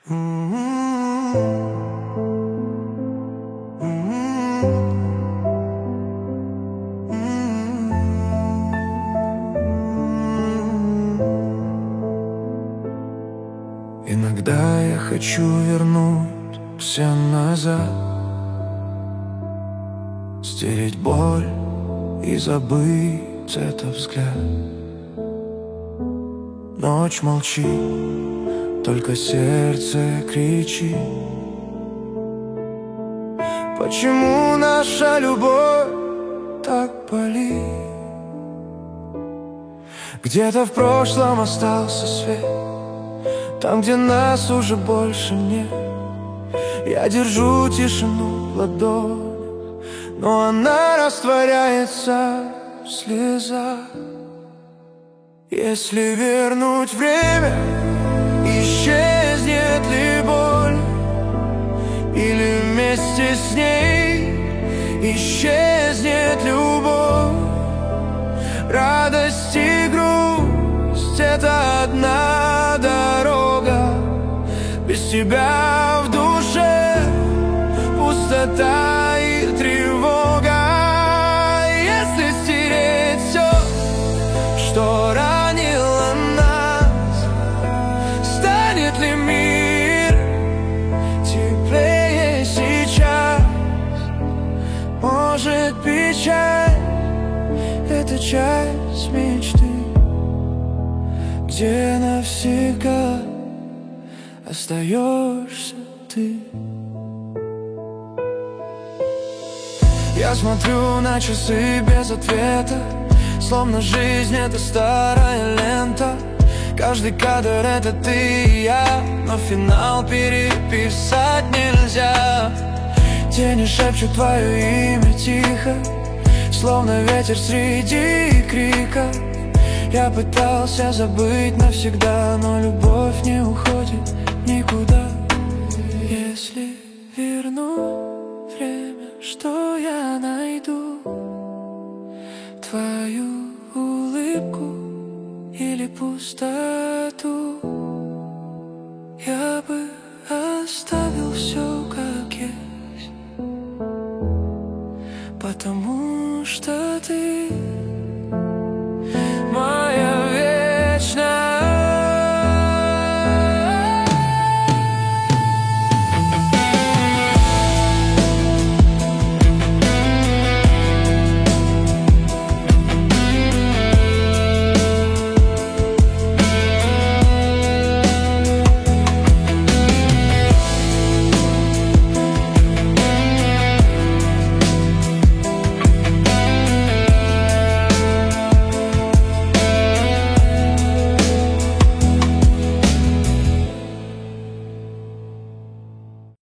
Иногда я хочу вернуть все назад, стереть боль и забыть этот взгляд. Ночь молчит, только сердце кричит. Почему наша любовь так болит? Где-то в прошлом остался свет, там, где нас уже больше нет. Я держу тишину в ладонях, но она растворяется в слезах. Если вернуть время, исчезнет ли боль? Или вместе с ней исчезнет любовь? Радость и грусть — это одна дорога. Без тебя в душе пустота и тревога. Если стереть все, что ранило нас, станет ли мир теплее сейчас? Может, печаль — это часть мечты, где навсегда остаешься ты. Я смотрю на часы без ответа, словно жизнь — это старая лента. Каждый кадр — это ты и я, но финал переписать нельзя. Тени шепчут твое имя тихо, словно ветер среди крика. Я пытался забыть навсегда, но любовь не уходит никуда. Если верну время, что я найду? Твою улыбку или пустоту? Я бы оставил все как есть, потому что ты